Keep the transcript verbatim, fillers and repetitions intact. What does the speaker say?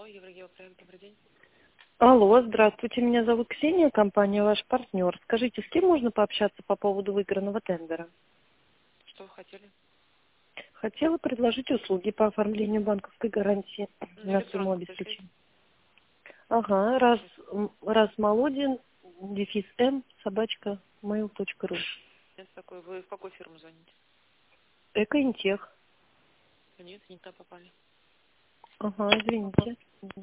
Алло, Еврогео проект, добрый день. Алло, здравствуйте, меня зовут Ксения, компания «Ваш партнер». Скажите, с кем можно пообщаться по поводу выигранного тендера? Что вы хотели? Хотела предложить услуги по оформлению банковской гарантии Ну, на сумму электронку пришлите. обеспечения. Ага, раз, м, раз Молодин, дефис М, собачка, mail точка ру. Нет такой. Вы в какую фирму звоните? Экоинтех. Нет, не туда попали. Ага, извините.